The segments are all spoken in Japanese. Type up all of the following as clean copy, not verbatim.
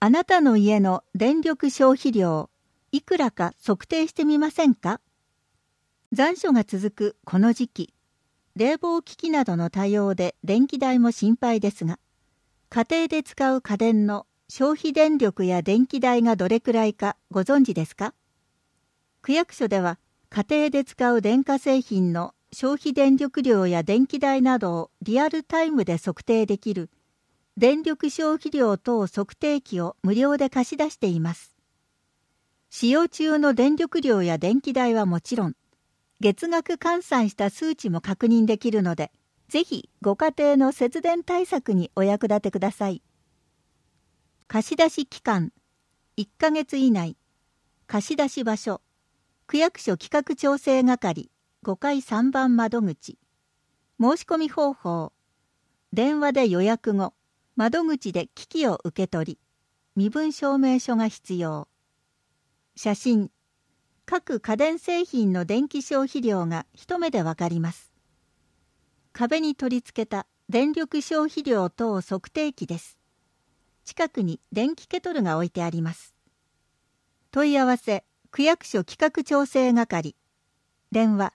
あなたの家の電力消費量、いくらか測定してみませんか？残暑が続くこの時期、冷房機器などの対応で電気代も心配ですが、家庭で使う家電の消費電力や電気代がどれくらいかご存知ですか？区役所では家庭で使う電化製品の消費電力量や電気代などをリアルタイムで測定できる電力消費量等測定器を無料で貸し出しています。使用中の電力量や電気代はもちろん、月額換算した数値も確認できるので、ぜひご家庭の節電対策にお役立てください。貸し出し期間1ヶ月以内。貸し出し場所区役所企画調整係5階3番窓口。申し込み方法、電話で予約後、窓口で機器を受け取り、身分証明書が必要。写真、各家電製品の電気消費量が一目でわかります。壁に取り付けた電力消費量等測定器です。近くに電気ケトルが置いてあります。問い合わせ、区役所企画調整係。電話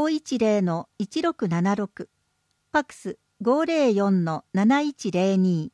510-1676。ファクス 504-7102。